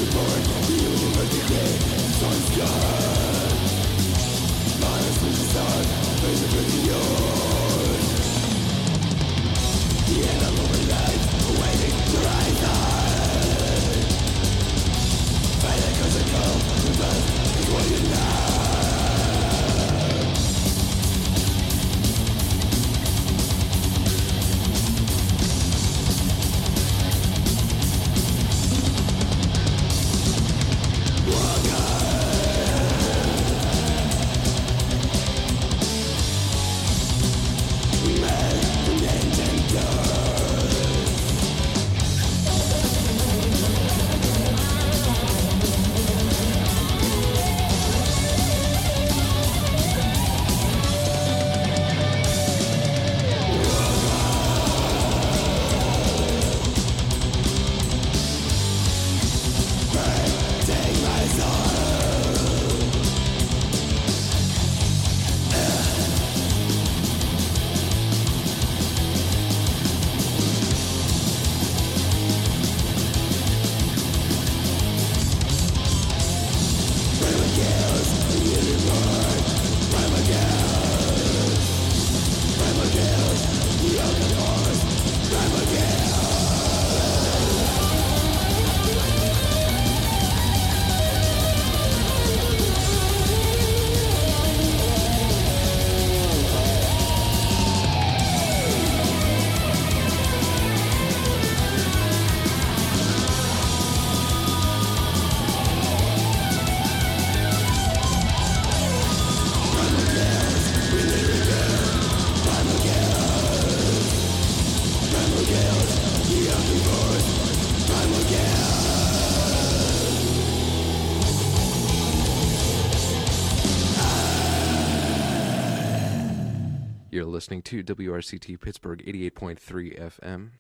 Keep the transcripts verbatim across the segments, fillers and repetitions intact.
You're listening to W R C T Pittsburgh eighty-eight point three F M.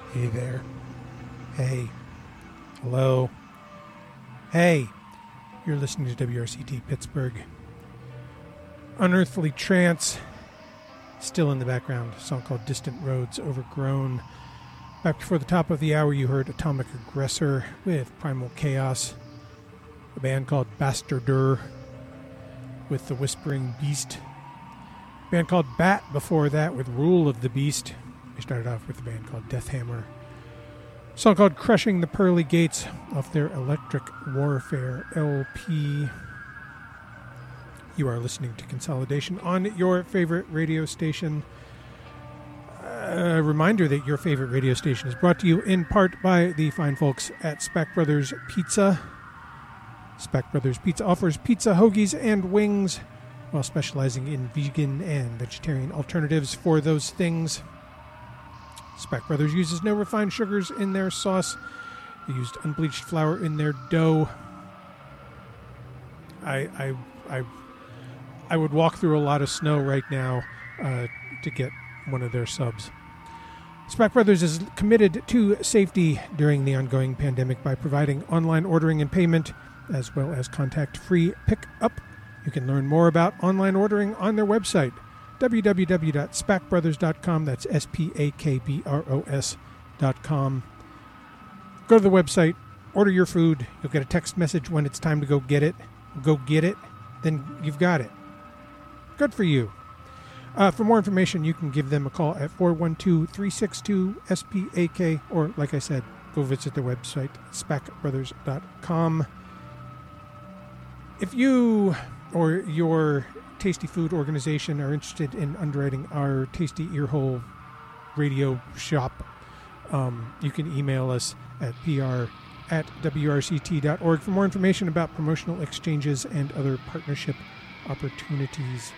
Hey there. Hey. Hello. Hey. You're listening to W R C T Pittsburgh. Unearthly Trance. Still in the background. A song called Distant Roads, Overgrown. Back before the top of the hour, you heard Atomic Aggressor with Primal Chaos. A band called Bastardur with The Whispering Beast. A band called Bat before that with Rule of the Beast. We started off with a band called Deathhammer. A song called Crushing the Pearly Gates off their Electric Warfare L P. You are listening to Consolidation on your favorite radio station. A reminder that your favorite radio station is brought to you in part by the fine folks at Spack Brothers Pizza. Spack Brothers Pizza offers pizza, hoagies, and wings while specializing in vegan and vegetarian alternatives for those things. Spack Brothers uses no refined sugars in their sauce. They used unbleached flour in their dough. I I I I would walk through a lot of snow right now uh, to get one of their subs. Spack Brothers is committed to safety during the ongoing pandemic by providing online ordering and payment, as well as contact-free pickup. You can learn more about online ordering on their website, w w w dot spack brothers dot com. That's S P A K B R O S dot com. Go to the website, order your food. You'll get a text message when it's time to go get it. Go get it, then you've got it. Good for you. Uh, for more information, you can give them a call at four one two, three six two, S P A K, or, like I said, go visit their website, spack brothers dot com. If you or your tasty food organization are interested in underwriting our Tasty Earhole radio shop, um, you can email us at P R at W R C T dot org for more information about promotional exchanges and other partnership opportunities.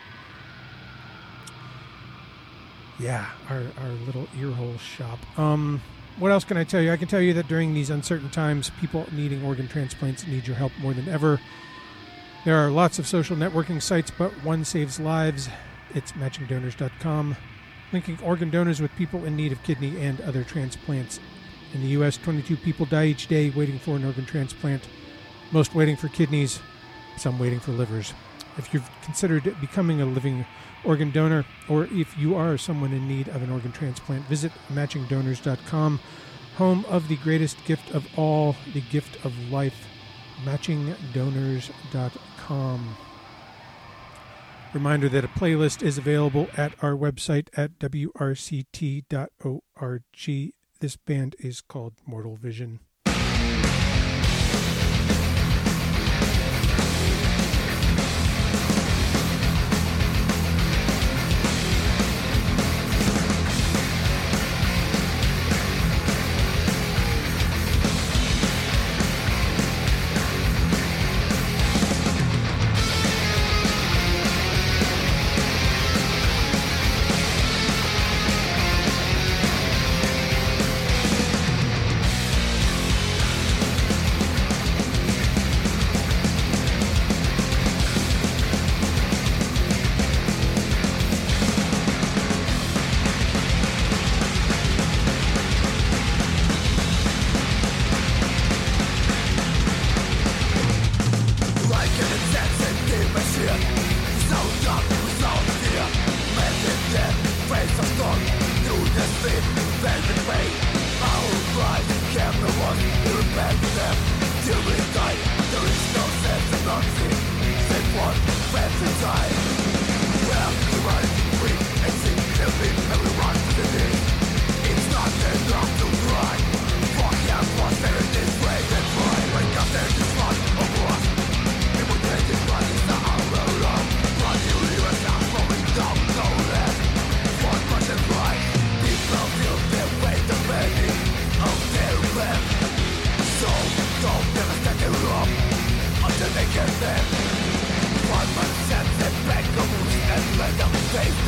Yeah, our, our little earhole shop. Um, what else can I tell you? I can tell you that during these uncertain times, people needing organ transplants need your help more than ever. There are lots of social networking sites, but one saves lives. It's matching donors dot com, linking organ donors with people in need of kidney and other transplants. In the U S, twenty-two people die each day waiting for an organ transplant, most waiting for kidneys, some waiting for livers. If you've considered becoming a living organ donor, or if you are someone in need of an organ transplant, visit matching donors dot com, home of the greatest gift of all, the gift of life, matching donors dot com. Reminder that a playlist is available at our website at W R C T dot org. This band is called Mortal Vision. One man sends it back, and let them face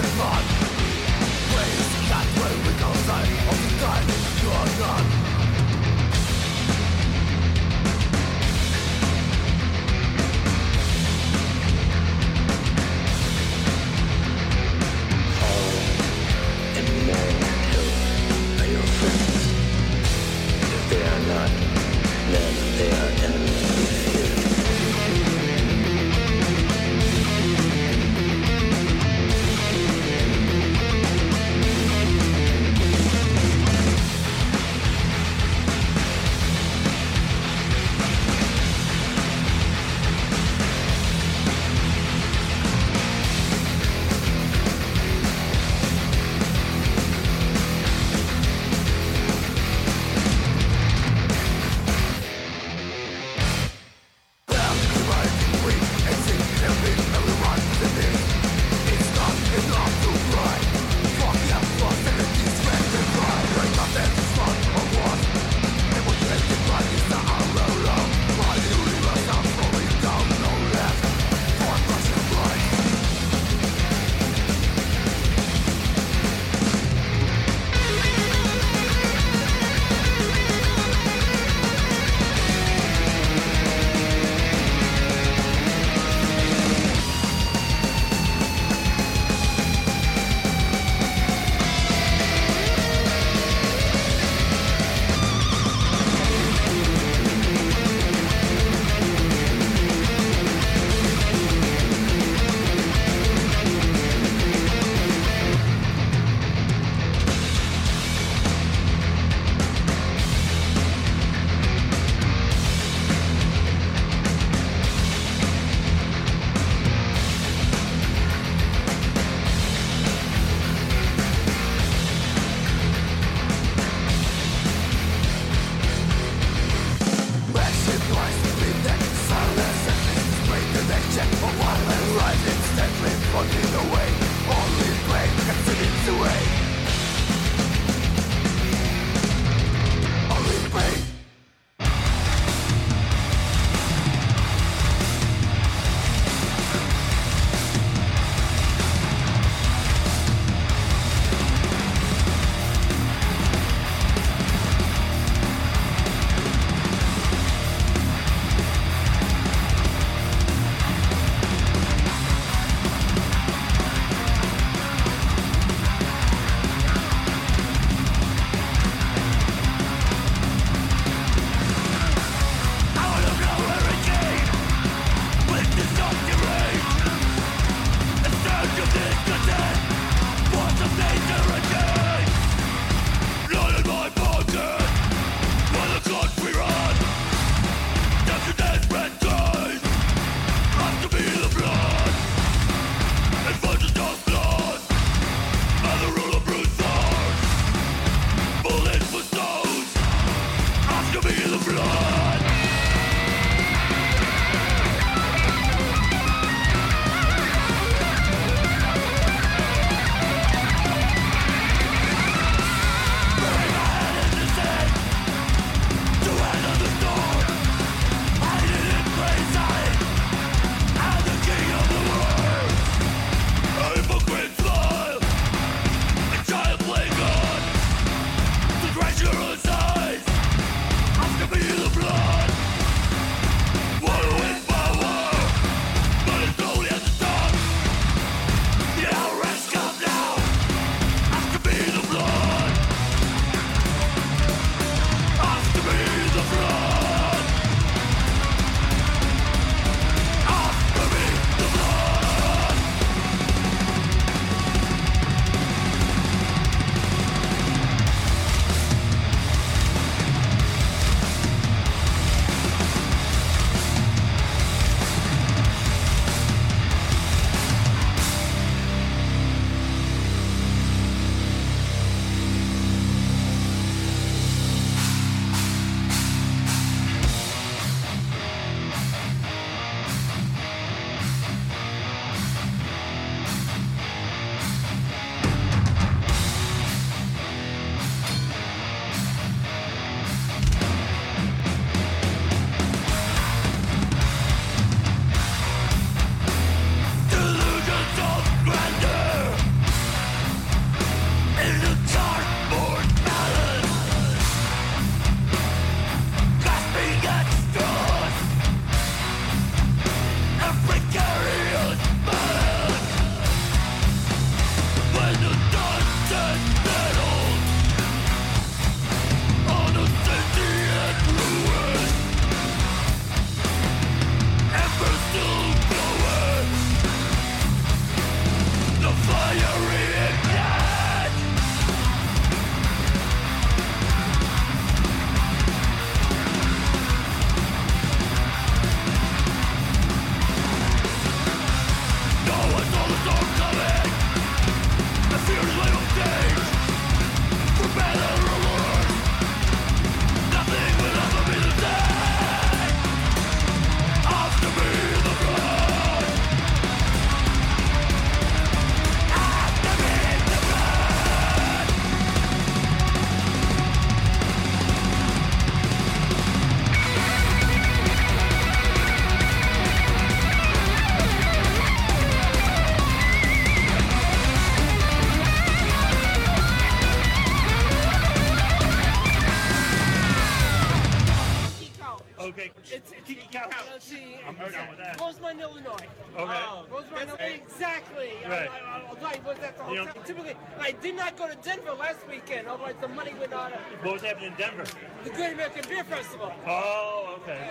Okay. It's Tiki Cow House. I'm done with that. Rosemont, Illinois. Okay. Uh, Rosemont, Illinois. Exactly. Right. I, I, I, was at the hotel. You know- Typically, I did not go to Denver last weekend, otherwise the money would not have. What was happening in Denver? The Great American Beer Festival. Oh, okay.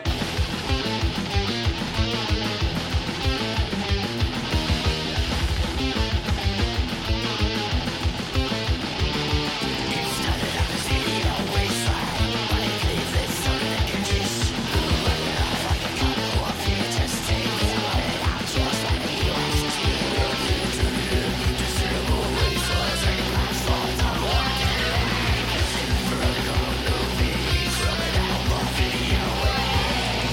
From an album video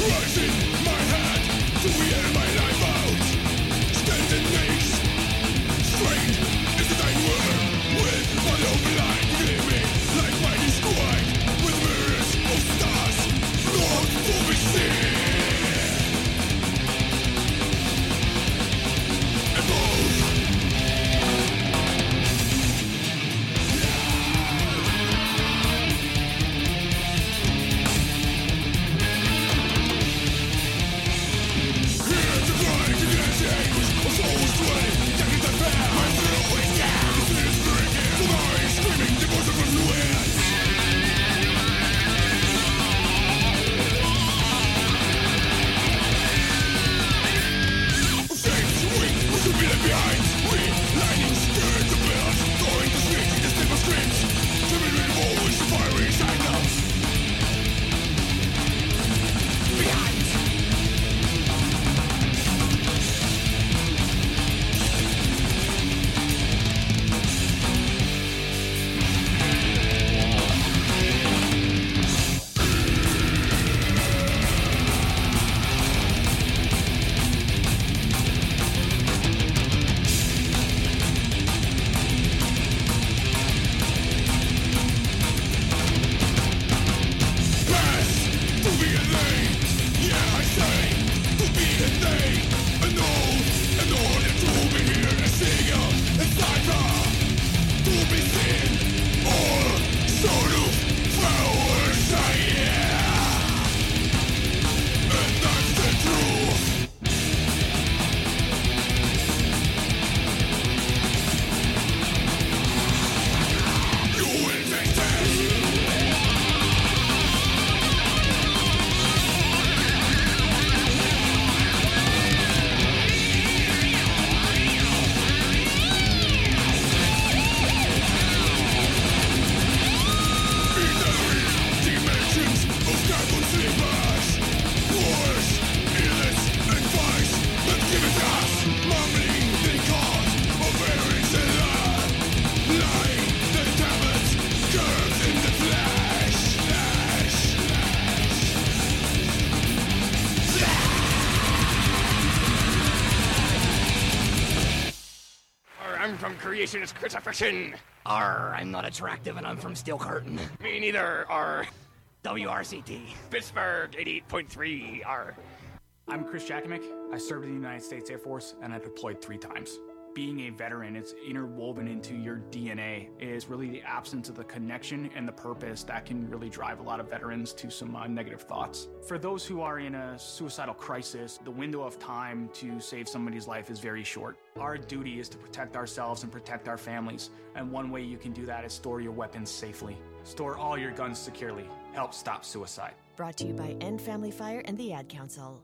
Creationist crucifixion. Arr, I'm not attractive and I'm from Steel Curtain. Me neither. R. W R C T. Pittsburgh eighty-eight point three. R. I'm Chris Jakimick. I served in the United States Air Force and I deployed three times. Being a veteran, it's interwoven into your D N A. It is really the absence of the connection and the purpose that can really drive a lot of veterans to some uh, negative thoughts. For those who are in a suicidal crisis, the window of time to save somebody's life is very short. Our duty is to protect ourselves and protect our families, and one way you can do that is store your weapons safely. Store all your guns securely. Help stop suicide. Brought to you by End Family Fire and the Ad Council.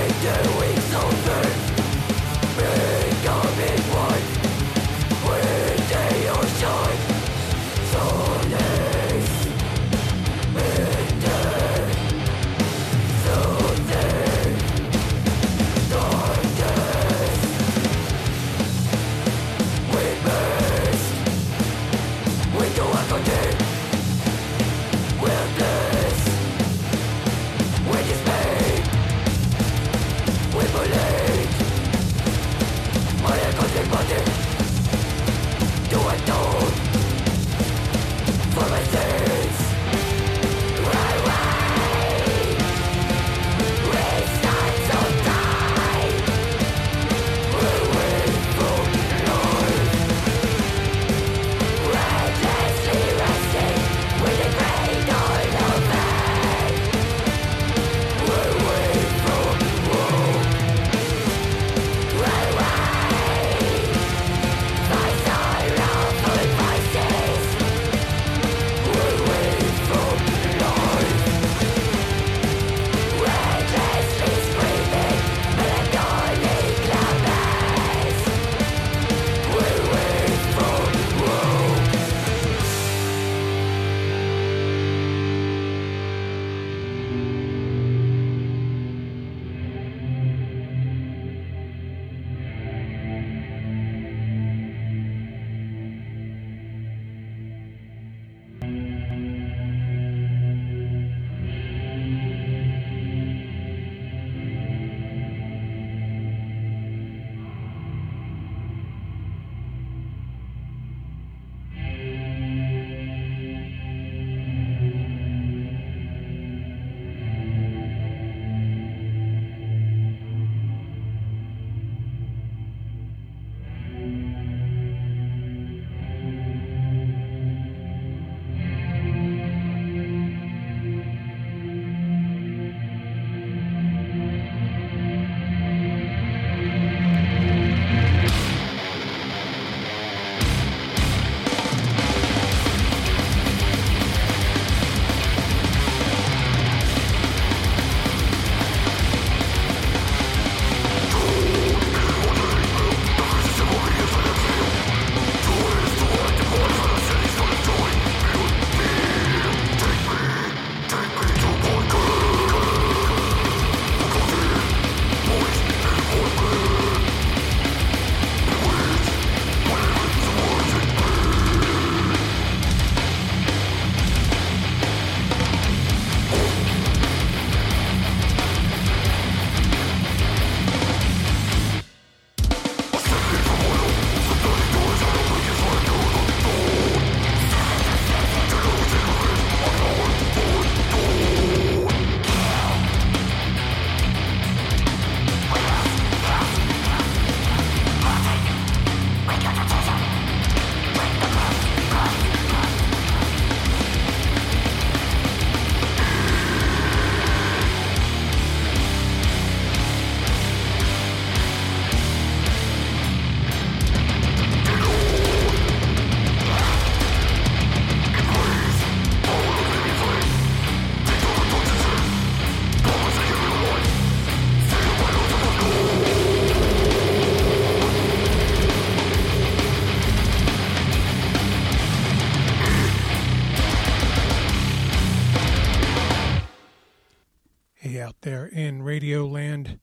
out there in Radio Land.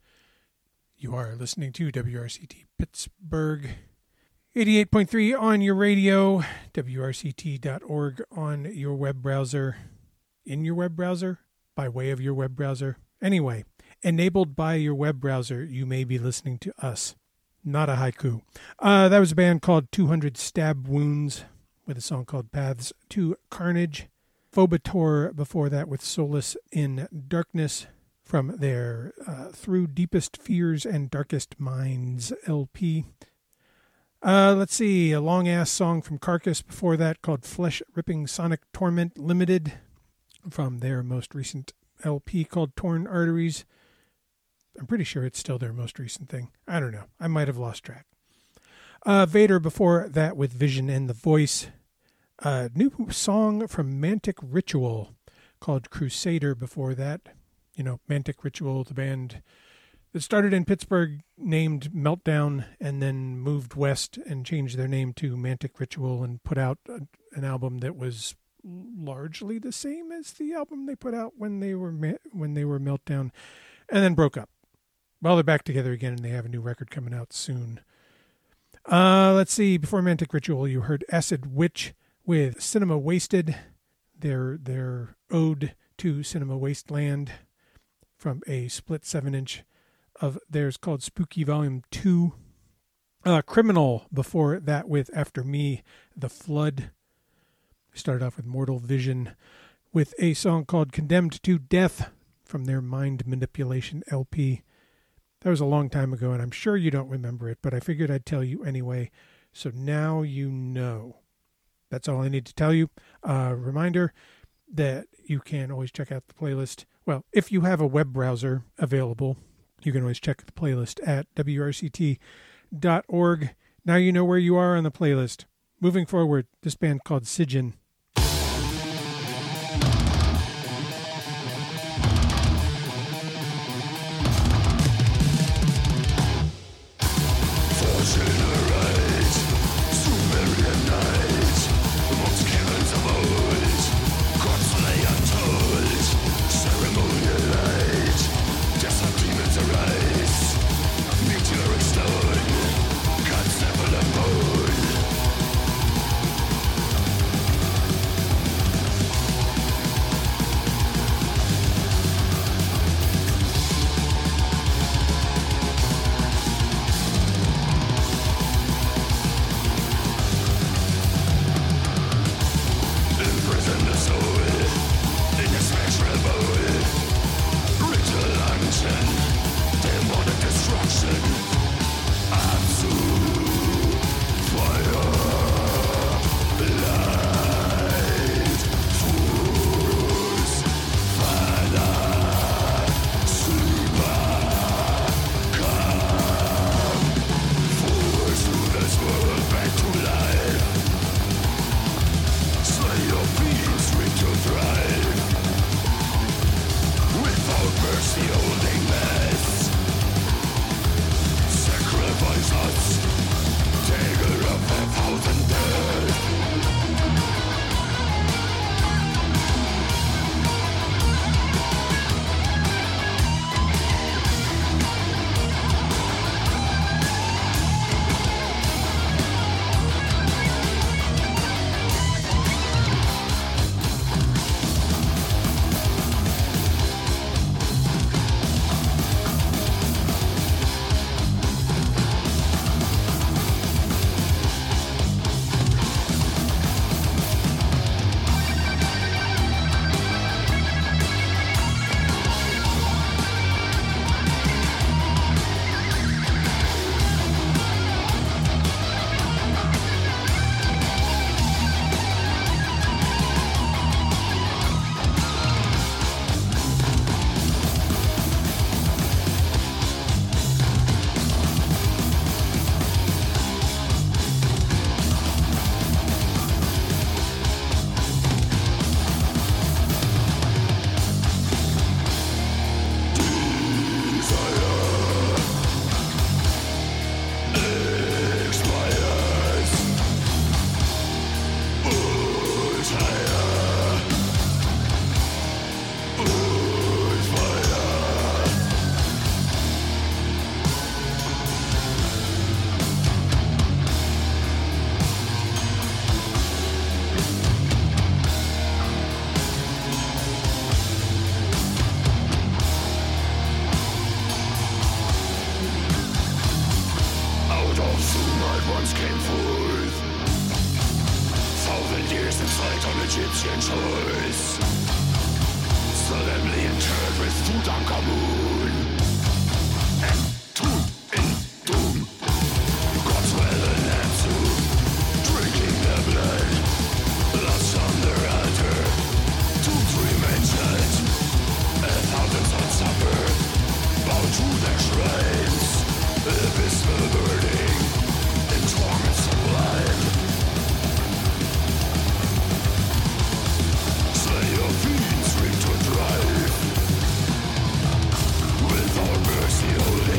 You are listening to W R C T Pittsburgh, eighty-eight point three on your radio, W R C T dot org on your web browser, in your web browser, by way of your web browser. Anyway, enabled by your web browser, you may be listening to us. Not a haiku. Uh, that was a band called two hundred Stab Wounds with a song called Paths to Carnage. Phobator before that with Solace in Darkness from their uh, Through Deepest Fears and Darkest Minds L P. Uh, let's see, a long-ass song from Carcass before that called Flesh-Ripping Sonic Torment Limited from their most recent L P called Torn Arteries. I'm pretty sure it's still their most recent thing. I don't know. I might have lost track. Uh, Vader before that with Vision and the Voice. A new song from Mantic Ritual called Crusader before that. You know, Mantic Ritual, the band that started in Pittsburgh, named Meltdown, and then moved west and changed their name to Mantic Ritual and put out a, an album that was largely the same as the album they put out when they were when they were Meltdown, and then broke up. Well, they're back together again, and they have a new record coming out soon. Uh, let's see. Before Mantic Ritual, you heard Acid Witch with Cinema Wasted, their their ode to Cinema Wasteland, from a split seven-inch of theirs called Spooky Volume two. Uh, Criminal before that with After Me, The Flood. We started off with Mortal Vision with a song called Condemned to Death from their Mind Manipulation L P. That was a long time ago, and I'm sure you don't remember it, but I figured I'd tell you anyway. So now you know. That's all I need to tell you. Uh, reminder that you can always check out the playlist. Well, if you have a web browser available, you can always check the playlist at W R C T dot org. Now you know where you are on the playlist. Moving forward, this band called Sigyn. Without mercy,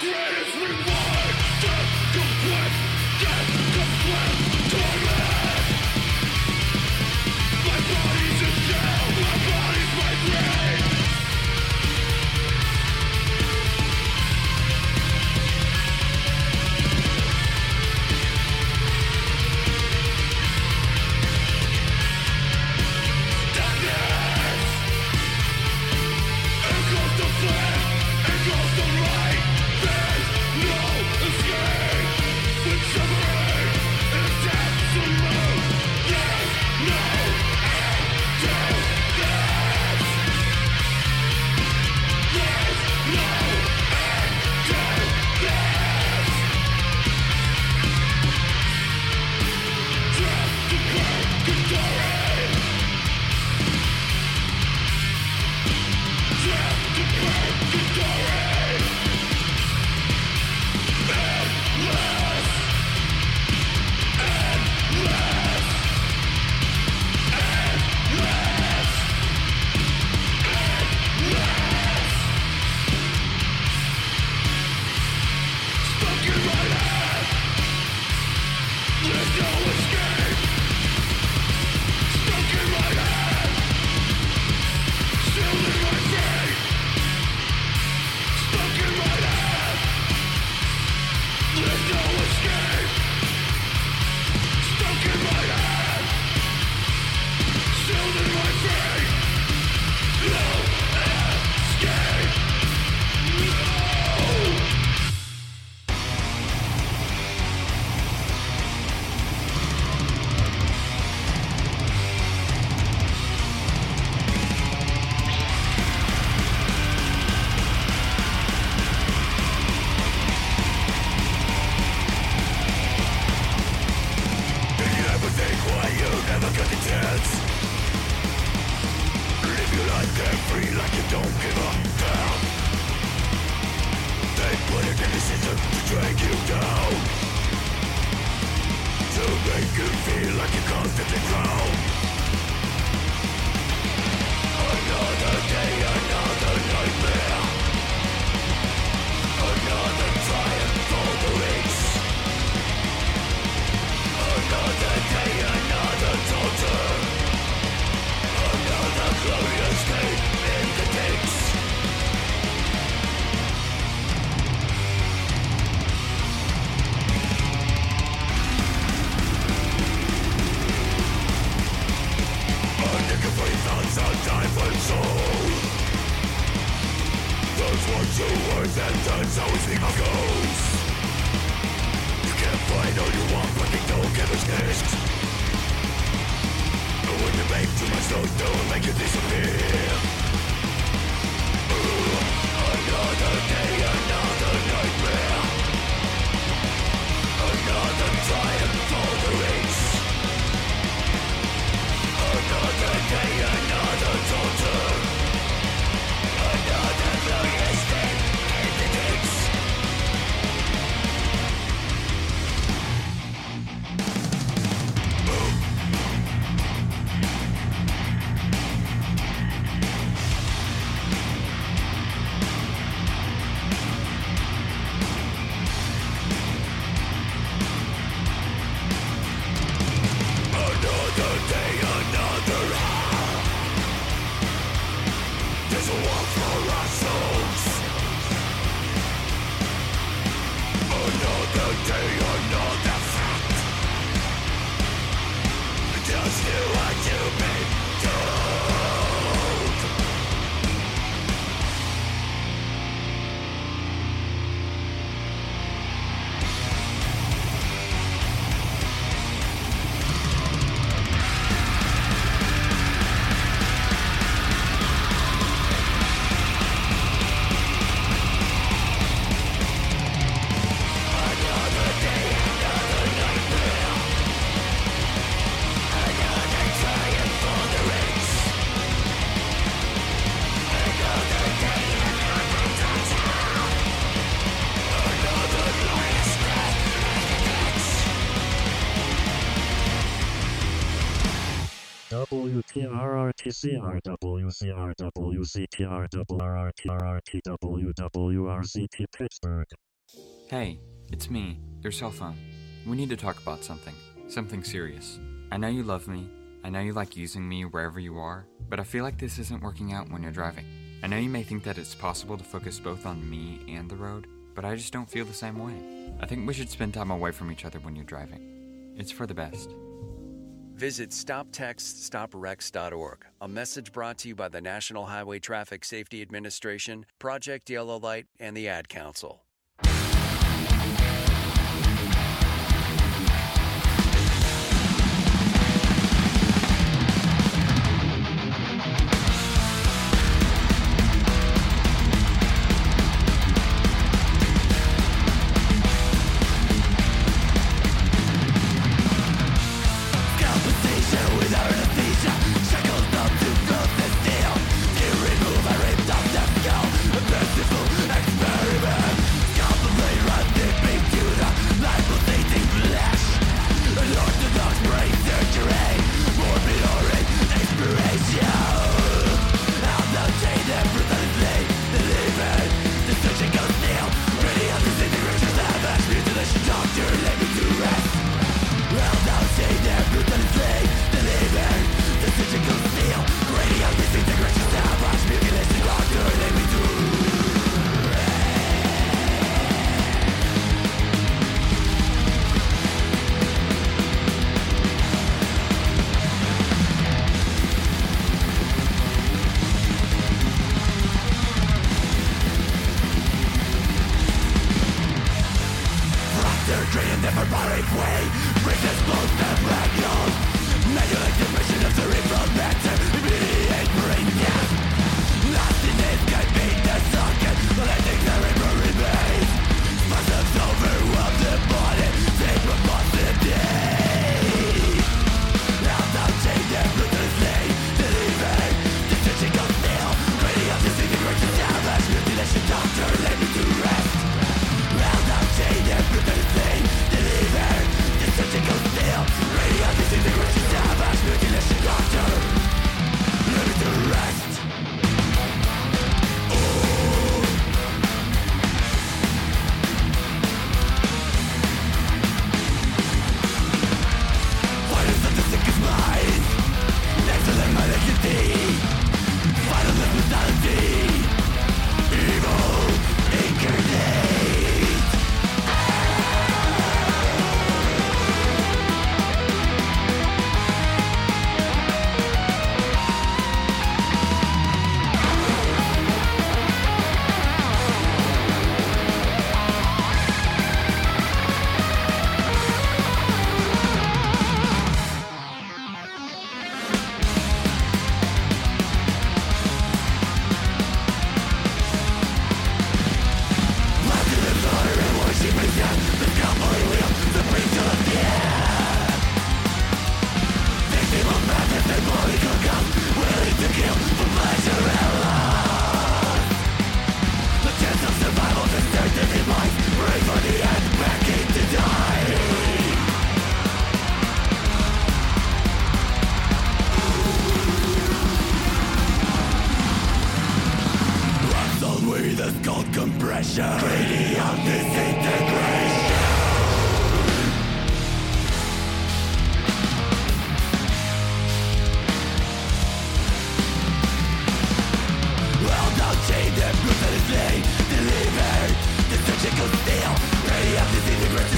W T R R T C R W C R W C T R W R R T R R T W W R C T Pittsburgh. Hey, it's me, your cell phone. We need to talk about something. Something serious. I know you love me. I know you like using me wherever you are, but I feel like this isn't working out when you're driving. I know you may think that it's possible to focus both on me and the road, but I just don't feel the same way. I think we should spend time away from each other when you're driving. It's for the best. Visit stop text stop wrecks dot org. A message brought to you by the National Highway Traffic Safety Administration, Project Yellow Light, and the Ad Council. That's called compression. Radiant disintegration.